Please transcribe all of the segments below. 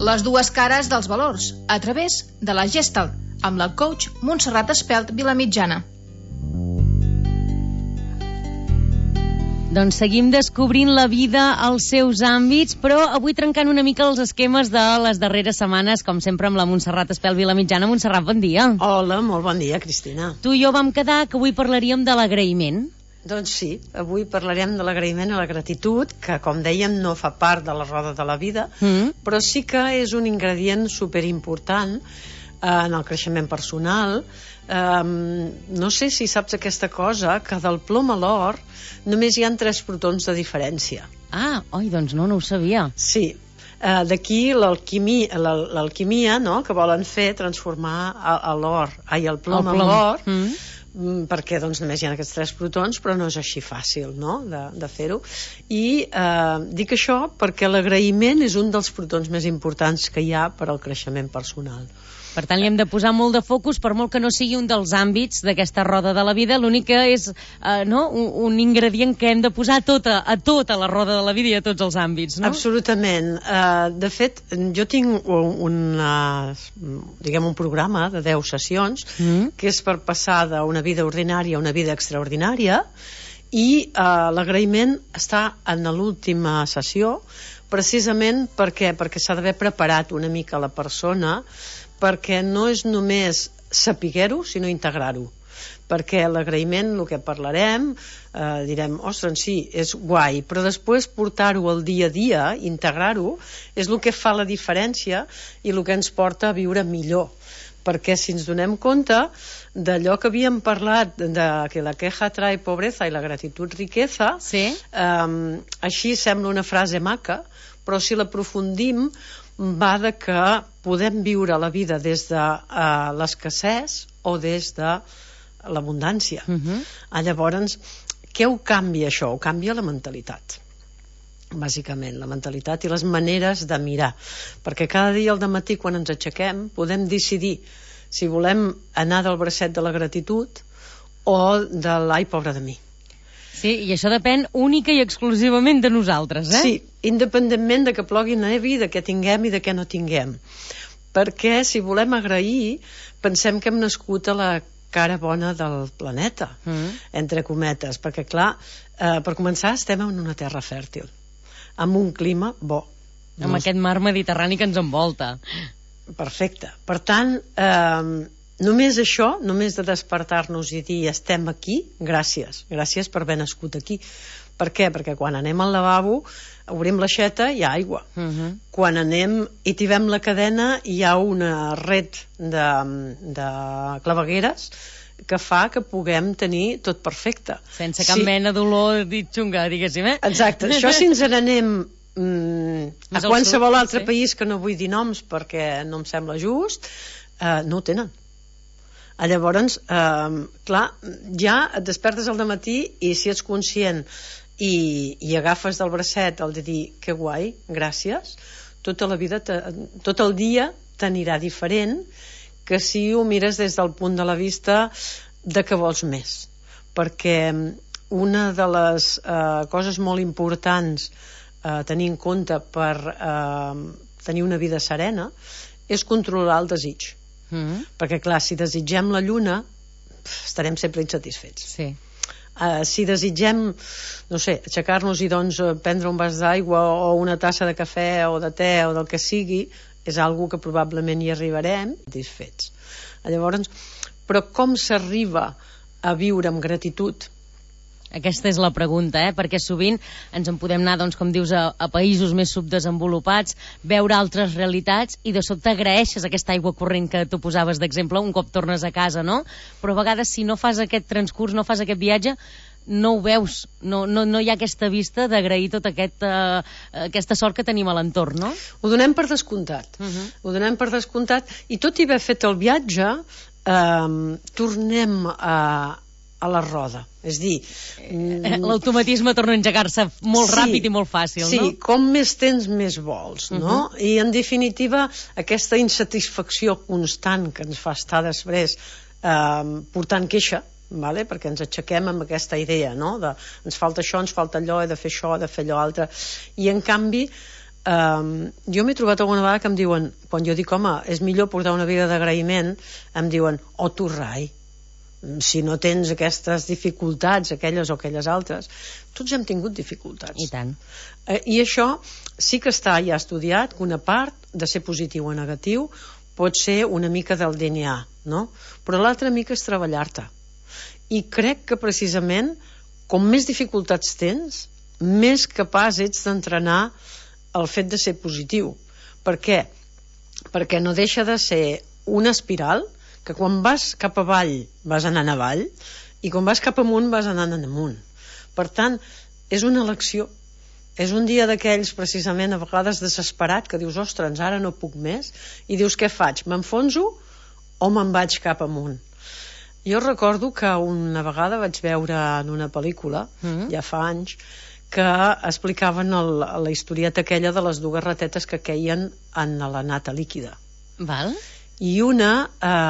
Les dues cares dels valors, a través de la Gestalt, amb la coach Montserrat Espelt Vilamitjana. Doncs seguim descobrint la vida als seus àmbits, però avui trencant una mica els esquemes de les darreres setmanes, com sempre amb la Montserrat Espelt Vilamitjana. Montserrat, bon dia. Hola, molt bon dia, Cristina. Tu i jo vam quedar que avui parlaríem de l'agraïment. Doncs sí, avui parlarem de l'agraïment i la gratitud, que com dèiem no fa part de la roda de la vida, però sí que és un ingredient superimportant en el creixement personal. No sé si saps aquesta cosa, que del plom a l'or només hi ha 3 protons de diferència. Ah, oi, doncs no ho sabia. Sí, d'aquí l'alquimia, no?, que volen fer, transformar el plom en l'or, perquè doncs només hi ha aquests 3 protons, però no és així fàcil, no?, de fer-ho. I dic això perquè l'agraïment és un dels protons més importants que hi ha per al creixement personal. Per tant, li hem de posar molt de focus, per molt que no sigui un dels àmbits d'aquesta roda de la vida. L'únic que és un ingredient que hem de posar a tota la roda de la vida i a tots els àmbits, no? Absolutament. De fet, jo tinc un programa de 10 sessions que és per passar d'una vida ordinària a una vida extraordinària, i l'agraïment està en l'última sessió, precisament perquè s'ha d'haver preparat una mica la persona, perquè no és només sapiguer-ho, sinó integrar-ho. Perquè l'agraïment, el que parlarem, direm, ostres, sí, és guai, però després portar-ho al dia a dia, integrar-ho, és el que fa la diferència i el que ens porta a viure millor. Perquè si ens donem compte d'allò que havíem parlat, de que la queja trae pobreza i la gratitud riqueza, sí. Així sembla una frase maca, però si l'aprofundim va de que podem viure la vida des de l'escassez o des de l'abundància. Llavors, què ho canvia això? Ho canvia la mentalitat, bàsicament, la mentalitat i les maneres de mirar, perquè cada dia al dematí quan ens aixequem podem decidir si volem anar del bracet de la gratitud o de l'ai, pobre de mi. Sí, i això depèn única i exclusivament de nosaltres, eh? Sí, independentment de que plogui nevi, de què tinguem i de què no tinguem. Perquè si volem agrair, pensem que hem nascut a la cara bona del planeta, entre cometes, perquè clar, per començar estem en una terra fèrtil, amb un clima bo. Amb aquest mar Mediterrani que ens envolta. Perfecte. Per tant, només això, només de despertar-nos i dir estem aquí, gràcies per haver nascut aquí. Per què? Perquè quan anem al lavabo, obrim l'aixeta, hi ha aigua. Quan anem i tibem la cadena, hi ha una red de clavegueres que fa que puguem tenir tot perfecte. Sense cap mena d'olor xunga, diguéssim, eh? Exacte. Això si ens n'anem a qualsevol altre país, que no vull dir noms perquè no em sembla just, no ho tenen. Llavors, clar, ja et despertes al dematí i si ets conscient i agafes del bracet el de dir que guai, gràcies, tota la vida, tot el dia t'anirà diferent que si ho mires des del punt de la vista de que vols més. Perquè una de les coses molt importants a tenir en compte per tenir una vida serena és controlar el desig. Perquè clar, si desitgem la lluna estarem sempre insatisfets. Sí. Si desitgem, no sé, aixecar-nos i doncs prendre un vas d'aigua o una tassa de cafè o de te o del que sigui, és algo que probablement hi arribarem satisfets. Llavors, però com s'arriba a viure amb gratitud? Aquesta és la pregunta, perquè sovint ens en podem anar, doncs, com dius, a països més subdesenvolupats, veure altres realitats i de sobte agraeixes aquesta aigua corrent que tu posaves d'exemple un cop tornes a casa, no? Però a vegades si no fas aquest transcurs, no fas aquest viatge, no ho veus, no hi ha aquesta vista d'agrair tota aquesta sort que tenim a l'entorn, no? Ho donem per descomptat. Ho donem per descomptat i tot i haver fet el viatge tornem a la roda. És dir, l'automatisme torna a engegar-se molt ràpid i molt fàcil, no? Sí, com més tens, més vols, no? I en definitiva, aquesta insatisfacció constant que ens fa estar després portant queixa, perquè ens aixequem amb aquesta idea, no? Ens falta això, ens falta allò, he de fer això, he de fer allò altre. I en canvi, jo m'he trobat alguna vegada que em diuen, quan jo dic, home, és millor portar una vida d'agraïment, em diuen, tu rai, si no tens aquestes dificultats, aquelles o aquelles altres, tots hem tingut dificultats. I tant. I això sí que està ja estudiat, que una part de ser positiu o negatiu pot ser una mica del DNA, no? Però l'altra mica és treballar-te. I crec que precisament, com més dificultats tens, més capaç ets d'entrenar el fet de ser positiu. Per què? Perquè no deixa de ser una espiral que quan vas cap avall vas anant avall i quan vas cap amunt vas anant amunt. Per tant, és una elecció. És un dia d'aquells precisament a vegades desesperat que dius, ostres, ara no puc més, i dius, què faig? M'enfonso o me'n vaig cap amunt? Jo recordo que una vegada vaig veure en una pel·lícula, ja fa anys, que explicaven la historieta aquella de les dues ratetes que queien en la nata líquida. Val. I una,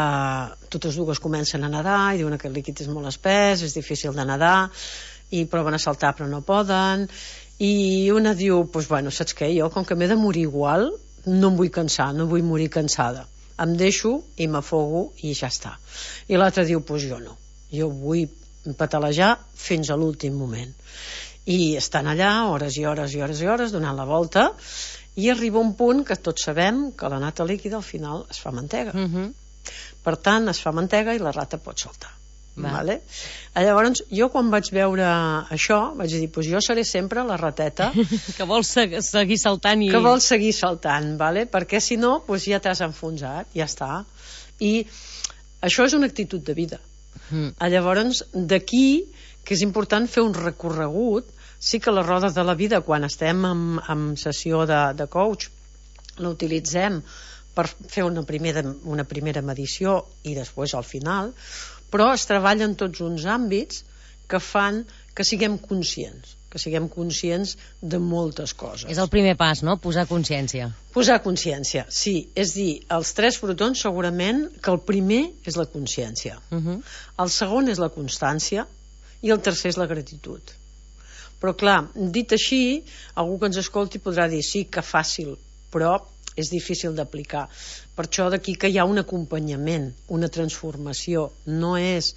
totes dues comencen a nedar i diuen que el líquid és molt espès, és difícil de nedar, i proven a saltar però no poden, i una diu, doncs bueno, saps què, jo com que m'he de morir igual, no em vull cansar, no vull morir cansada, em deixo i m'afogo i ja està. I l'altra diu, doncs jo no, jo vull patalejar fins a l'últim moment. I estan allà hores i hores i hores i hores donant la volta i arriba un punt que tots sabem que la nata líquida al final es fa mantega. Per tant, es fa mantega i la rata pot saltar. Vale? Llavors, jo quan vaig veure això vaig dir, doncs jo seré sempre la rateta que vol seguir saltant que vol seguir saltant, vale? Perquè si no, doncs ja t'has enfonsat, ja està. I això és una actitud de vida. Llavors, d'aquí que és important fer un recorregut. Sí que les rodes de la vida, quan estem en sessió de coach, l'utilitzem per fer una primera medició i després al final, però es treballen tots uns àmbits que fan que siguem conscients de moltes coses. És el primer pas, no? Posar consciència. Posar consciència, sí. És dir, els 3 frutons segurament que el primer és la consciència, el segon és la constància i el tercer és la gratitud. Però clar, dit així, algú que ens escolti podrà dir sí, que fàcil, però és difícil d'aplicar. Per això d'aquí que hi ha un acompanyament, una transformació. No és...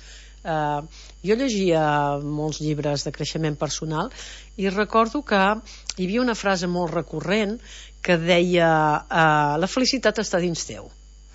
Jo llegia molts llibres de creixement personal i recordo que hi havia una frase molt recurrent que deia la felicitat està dins teu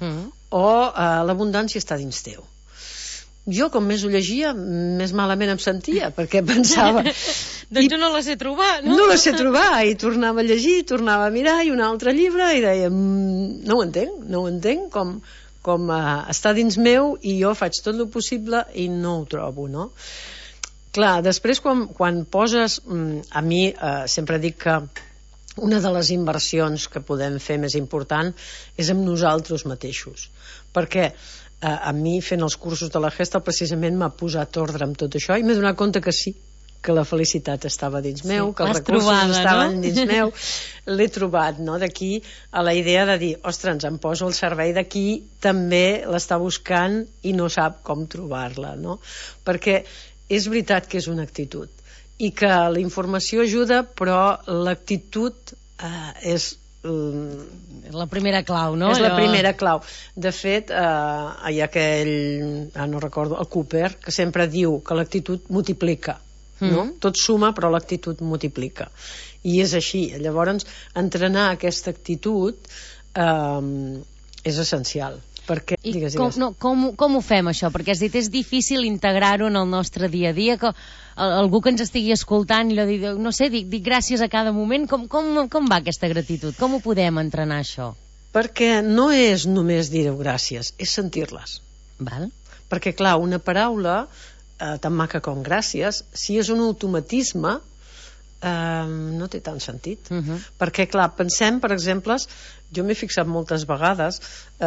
o l'abundància està dins teu. Jo, com més ho llegia, més malament em sentia, perquè pensava... doncs jo no la sé trobar, no? No la sé trobar, i tornava a llegir, tornava a mirar, i un altre llibre, i deia, no ho entenc, com està dins meu, i jo faig tot el possible i no ho trobo, no? Clar, després quan poses... A mi sempre dic que una de les inversions que podem fer més important és amb nosaltres mateixos, perquè a mi fent els cursos de la Gestalt precisament m'ha posat ordre amb tot això i m'he donat compte que sí, que la felicitat estava dins meu, que els recursos estaven dins meu, l'he trobat, no? D'aquí a la idea de dir, ostres, em poso al servei d'aquí també l'està buscant i no sap com trobar-la, no? Perquè és veritat que és una actitud i que la informació ajuda, però l'actitud és la primera clau, no? És la primera clau. De fet, hi ha aquell, no recordo, el Cooper, que sempre diu que l'actitud multiplica, no? Tot suma, però l'actitud multiplica. I és així. Llavors, entrenar aquesta actitud és essencial. Perquè, digues. Com ho fem, això? Perquè has dit, és difícil integrar-ho en el nostre dia a dia, que algú que ens estigui escoltant i no sé, dic gràcies a cada moment. Com va aquesta gratitud? Com ho podem entrenar, això? Perquè no és només dir-ho gràcies, és sentir-les. Val. Perquè, clar, una paraula tan maca com gràcies, si és un automatisme, no té tant sentit. Perquè, clar, pensem, per exemple, jo m'he fixat moltes vegades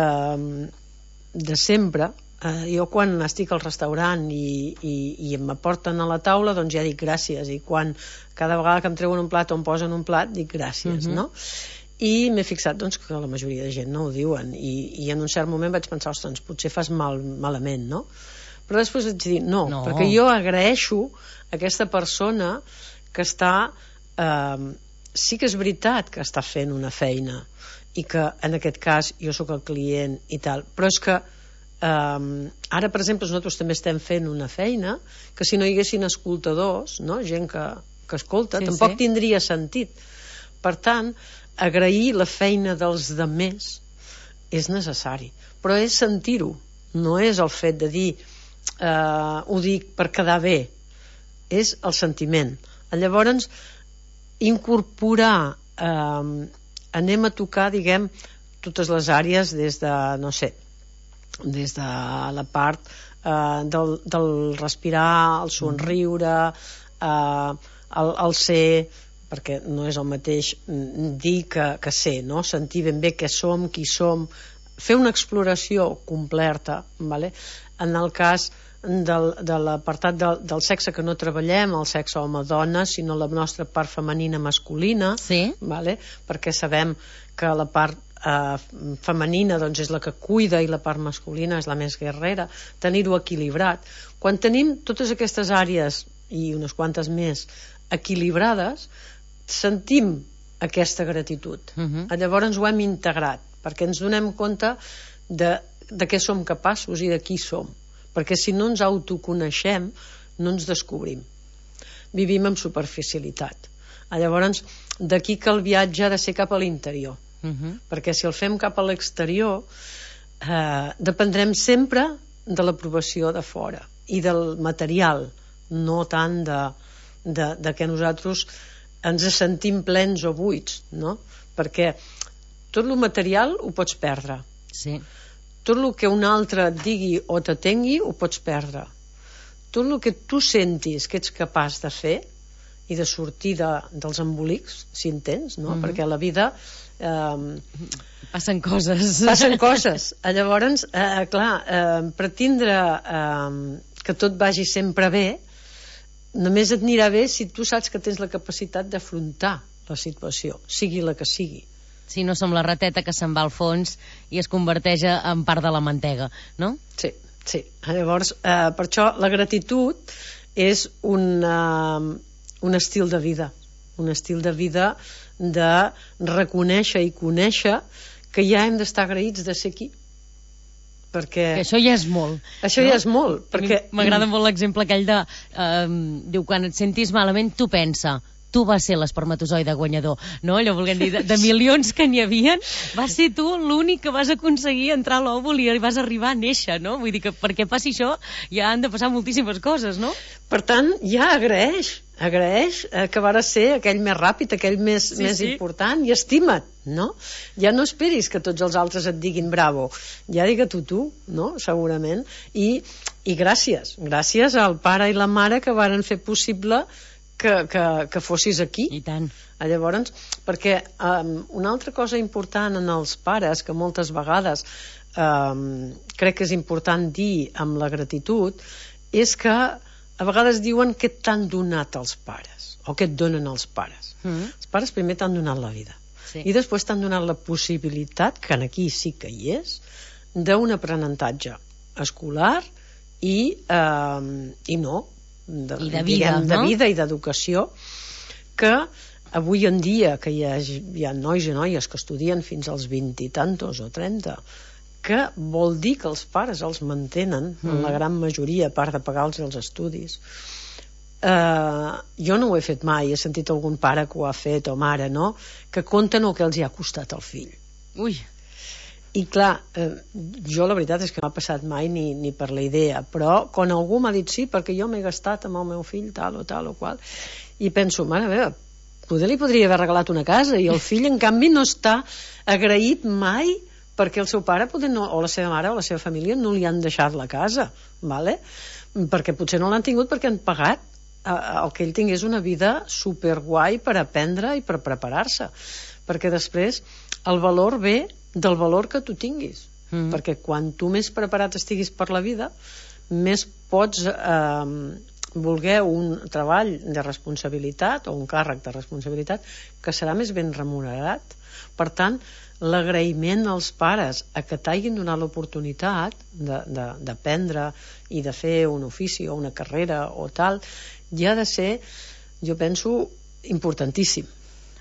de sempre, jo quan estic al restaurant i m'aporten a la taula, doncs ja dic gràcies, i quan cada vegada que em treuen un plat o em posen un plat dic gràcies, no? I m'he fixat doncs, que la majoria de gent no ho diuen, i en un cert moment vaig pensar, ostres, potser fas malament, no? Però després vaig dir, no, perquè jo agraeixo a aquesta persona que està sí que és veritat que està fent una feina i que en aquest cas jo sóc el client i tal, però és que ara, per exemple, nosaltres també estem fent una feina que si no hi haguessin escoltadors, no? Gent que escolta, tampoc tindria sentit. Per tant, agrair la feina dels demés és necessari, però és sentir-ho, no és el fet de dir ho dic per quedar bé, és el sentiment. Llavors, incorporar, anem a tocar, diguem, totes les àrees des de, no sé, des de la part del respirar, el somriure, el ser, perquè no és el mateix dir que ser, no? Sentir ben bé què som, qui som, fer una exploració completa, vale? En el cas de l'apartat del sexe que no treballem, el sexe home-dona, sinó la nostra part femenina masculina, vale? Perquè sabem que la part femenina doncs és la que cuida i la part masculina és la més guerrera, tenir-ho equilibrat. Quan tenim totes aquestes àrees i unes quantes més equilibrades, sentim aquesta gratitud. Llavors ho hem integrat, perquè ens donem compte de què som capaços i de qui som, perquè si no ens autoconeixem no ens descobrim, vivim amb superficialitat. Llavors d'aquí que el viatge ha de ser cap a l'interior, perquè si el fem cap a l'exterior dependrem sempre de l'aprovació de fora i del material, no tant de que nosaltres ens sentim plens o buits, no? Perquè tot el material ho pots perdre, tot el que un altre et digui o t'atengui ho pots perdre, tot el que tu sentis que ets capaç de fer i de sortir dels embolics, si en tens, no? Perquè a la vida passen coses. Llavors, clar, pretendre que tot vagi sempre bé només et anirà bé si tu saps que tens la capacitat d'afrontar la situació, sigui la que sigui. Si no som la rateta que se'n va al fons i es converteix en part de la mantega, no? Sí. Llavors, per això la gratitud és un estil de vida, de reconèixer i conèixer que ja hem d'estar agraïts de ser aquí, perquè això ja és molt. Això ja és molt, perquè m'agrada molt l'exemple aquell de diu, quan et sentis malament tu pensa, tu vas ser l'espermatozoide guanyador, no? Allò volguem dir, de milions que n'hi havien, vas ser tu l'únic que vas aconseguir entrar a l'òvul i vas arribar a néixer, no? Vull dir que perquè passi això ja han de passar moltíssimes coses, no? Per tant, ja agraeix que va ser aquell més ràpid, aquell més important, i estima't, no? Ja no esperis que tots els altres et diguin bravo, ja digue-t'ho tu, no? Segurament. I gràcies al pare i la mare que varen fer possible que fossis aquí. I tant. Llavors, perquè una altra cosa important en els pares, que moltes vegades crec que és important dir amb la gratitud, és que a vegades diuen què t'han donat els pares, o què et donen els pares. Els pares primer t'han donat la vida, i després t'han donat la possibilitat, que aquí sí que hi és, d'un aprenentatge escolar i no, de vida i d'educació, que avui en dia que hi ha nois i noies que estudien fins als 20 i tantos o 30, que vol dir que els pares els mantenen en la gran majoria, a part de pagar-los els estudis. Jo no ho he fet mai, he sentit algun pare que ho ha fet o mare, no? Que compten el que els hi ha costat el fill. Ui. I clar, jo la veritat és que no m'ha passat mai ni per la idea, però quan algú m'ha dit sí, perquè jo m'he gastat amb el meu fill tal o qual, i penso, mare meva, poder li podria haver regalat una casa, i el fill en canvi no està agraït mai perquè el seu pare o la seva mare o la seva família no li han deixat la casa, vale? Perquè potser no l'han tingut perquè han pagat el que ell tingués una vida superguai per aprendre i per preparar-se, perquè després el valor ve del valor que tu tinguis, perquè quan tu més preparat estiguis per la vida, més pots voler un treball de responsabilitat o un càrrec de responsabilitat que serà més ben remunerat. Per tant, l'agraïment als pares a que t'hagin donat l'oportunitat d'aprendre i de fer un ofici o una carrera o tal, ja ha de ser, jo penso, importantíssim.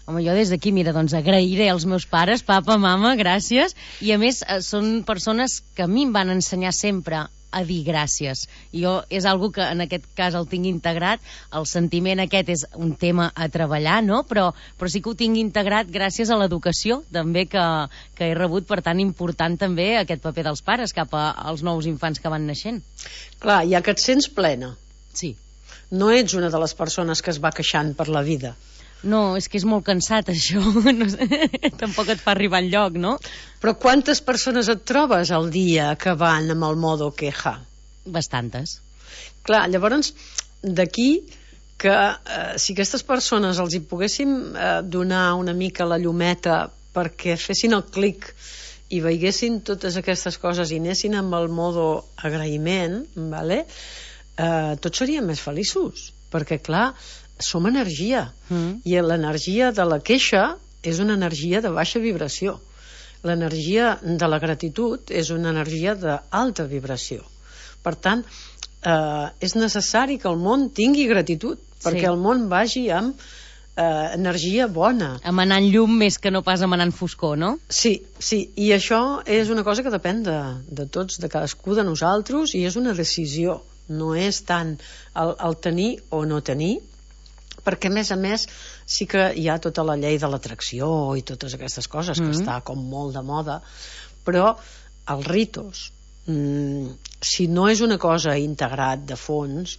Home, jo des d'aquí, mira, doncs agrairé als meus pares, papa, mama, gràcies, i a més són persones que a mi em van ensenyar sempre a dir gràcies. Jo és algo que en aquest cas el tinc integrat, el sentiment aquest és un tema a treballar, no? Però sí que ho tinc integrat gràcies a l'educació també que he rebut, per tant important també aquest paper dels pares cap als nous infants que van naixent. Clar, ja que et sents plena. Sí. No ets una de les persones que es va queixant per la vida. No, és que és molt cansat, això. No sé, tampoc et fa arribar enlloc, no? Però quantes persones et trobes al dia que van amb el modo queja? Bastantes. Clar, llavors, d'aquí que si aquestes persones els hi poguéssim donar una mica la llumeta perquè fessin el clic i veiessin totes aquestes coses i anessin amb el modo agraïment, vale? Tots seríem més feliços, perquè clar, som energia, i l'energia de la queixa és una energia de baixa vibració. L'energia de la gratitud és una energia d'alta vibració. Per tant, és necessari que el món tingui gratitud, perquè el món vagi amb energia bona. Emanant llum més que no pas emanant foscor, no? Sí, i això és una cosa que depèn de tots, de cadascú de nosaltres, i és una decisió. No és tant el tenir o no tenir, perquè a més sí que hi ha tota la llei de l'atracció i totes aquestes coses que està com molt de moda, però els ritos, si no és una cosa integrat de fons,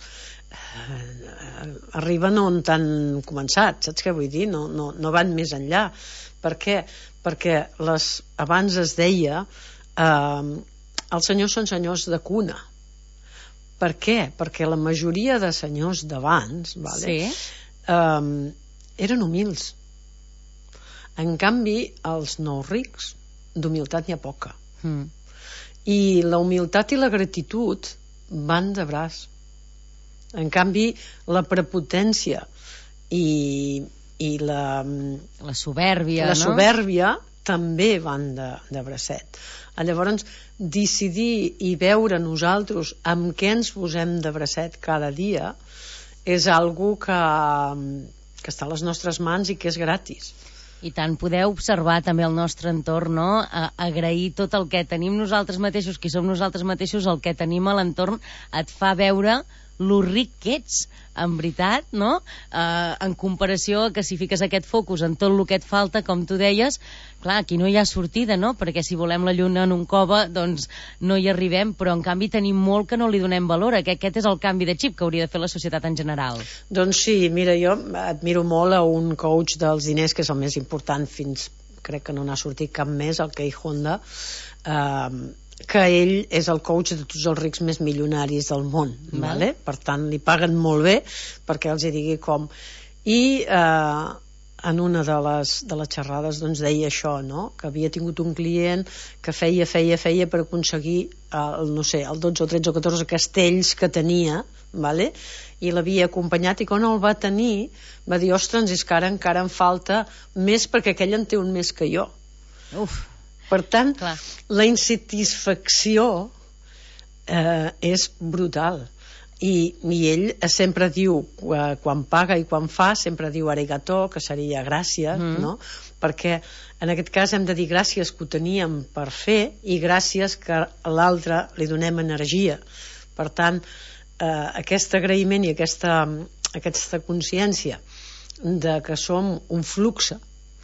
arriben on han començat, saps què vull dir? No van més enllà. Per què? Perquè abans es deia els senyors són senyors de cuna. Per què? Perquè la majoria de senyors d'abans, vale? Eren humils. En canvi, els nous rics, d'humilitat n'hi ha poca. I la humilitat i la gratitud van de braç. En canvi, la prepotència i la sobèrbia, la sobèrbia també van de bracet. Llavors, decidir i veure nosaltres amb què ens posem de bracet cada dia és algo que està a les nostres mans i que és gratis. I tant, podeu observar també el nostre entorn, no? Agrair tot el que tenim nosaltres mateixos, qui som nosaltres mateixos, el que tenim a l'entorn et fa veure lo ric que ets, en veritat, no? En comparació que si fiques aquest focus en tot el que et falta, com tu deies, clar, aquí no hi ha sortida, no? Perquè si volem la lluna en un cove, doncs no hi arribem, però en canvi tenim molt que no li donem valor. Aquest és el canvi de xip que hauria de fer la societat en general. Doncs sí, mira, jo admiro molt a un coach dels diners, que és el més important crec que no n'ha sortit cap més, el Kei Honda, que ell és el coach de tots els rics més milionaris del món, vale? Per tant li paguen molt bé perquè els hi digui com. I en una de les xerrades doncs deia això, no? Que havia tingut un client que feia per aconseguir el 12 o 13 o 14 castells que tenia, vale? I l'havia acompanyat, i quan el va tenir va dir, ostres, és que ara encara em falta més perquè aquell en té un més que jo. Per tant, la insatisfacció és brutal. I ell sempre diu, quan paga i quan fa, sempre diu arigato, que seria gràcies, no? Perquè en aquest cas hem de dir gràcies que ho teníem per fer i gràcies que a l'altre li donem energia. Per tant, aquest agraïment i aquesta consciència de que som un flux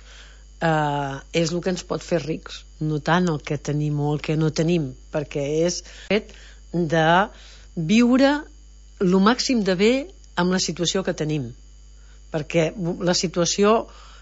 és el que ens pot fer rics, no tant el que tenim o el que no tenim, perquè és fet de viure el màxim de bé amb la situació que tenim, perquè la situació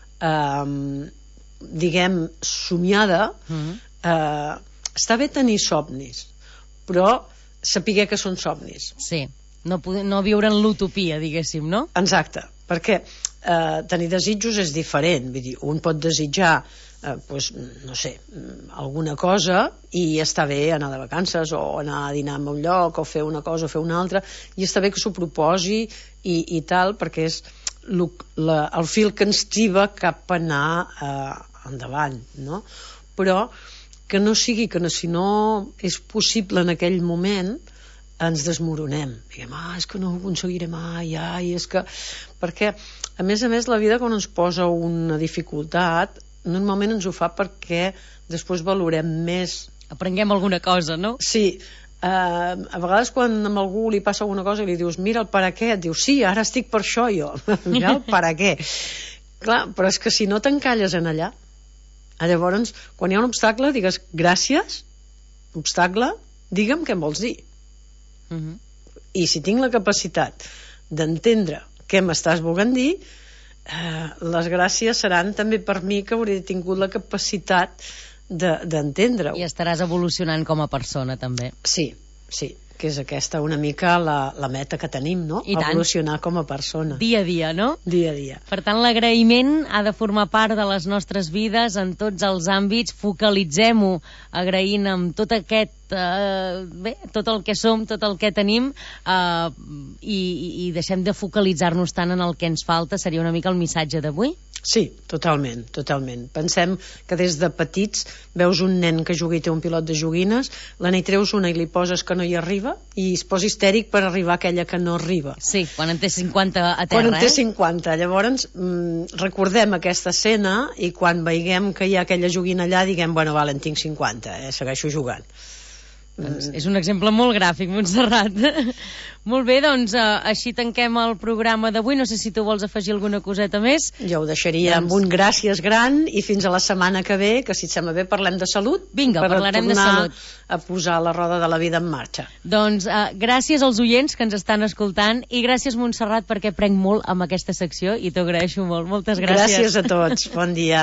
diguem somiada, està bé tenir somnis, però saber que són somnis. Sí, no viure en l'utopia, diguéssim, no? Exacte, perquè tenir desitjos és diferent, vull dir, un pot desitjar no sé, alguna cosa i està bé anar de vacances o anar a dinar en un lloc o fer una cosa o fer una altra, i està bé que s'ho proposi i tal, perquè és el fil que ens tiba cap a anar endavant, no? Però que no sigui que si no és possible en aquell moment ens desmoronem. Diguem, és que no ho aconseguiré mai, és que... Perquè, a més, la vida quan ens posa una dificultat, normalment ens ho fa perquè després valorem més. Aprenguem alguna cosa, no? Sí. A vegades quan a algú li passa alguna cosa i li dius, mira el per què, et diu, sí, ara estic per això jo. Mira el per què. Clar, però és que si no t'encalles en allà, llavors, quan hi ha un obstacle, digues, gràcies, obstacle, digue'm què em vols dir. I si tinc la capacitat d'entendre què m'estàs volent dir, les gràcies seran també per mi, que hauré tingut la capacitat d'entendre-ho. I estaràs evolucionant com a persona també. Sí, que és aquesta una mica la meta que tenim, no? Evolucionar com a persona. Dia a dia, no? Dia a dia. Per tant, l'agraïment ha de formar part de les nostres vides en tots els àmbits. Focalitzem-ho agraint amb tot aquest tot el que som, tot el que tenim, i deixem de focalitzar-nos tant en el que ens falta. Seria una mica el missatge d'avui? Sí, totalment. Pensem que des de petits veus un nen que jugui, té un pilot de joguines, n'hi treus una i li poses que no hi arriba i es posa histèric per arribar a aquella que no arriba. Sí, quan en té 50 a terra. Quan en té 50. Llavors, recordem aquesta escena i quan veiguem que hi ha aquella joguina allà, diguem, bueno, en tinc 50, segueixo jugant. Doncs és un exemple molt gràfic, Montserrat. Molt bé, doncs així tanquem el programa d'avui. No sé si tu vols afegir alguna coseta més. Jo ho deixaria amb un gràcies gran i fins a la setmana que ve, que si et sembla bé parlem de salut. Vinga, parlarem de salut. A posar la roda de la vida en marxa. Doncs gràcies als oients que ens estan escoltant i gràcies, Montserrat, perquè prenc molt amb aquesta secció i t'ho agraeixo molt. Moltes gràcies. Gràcies a tots. Bon dia.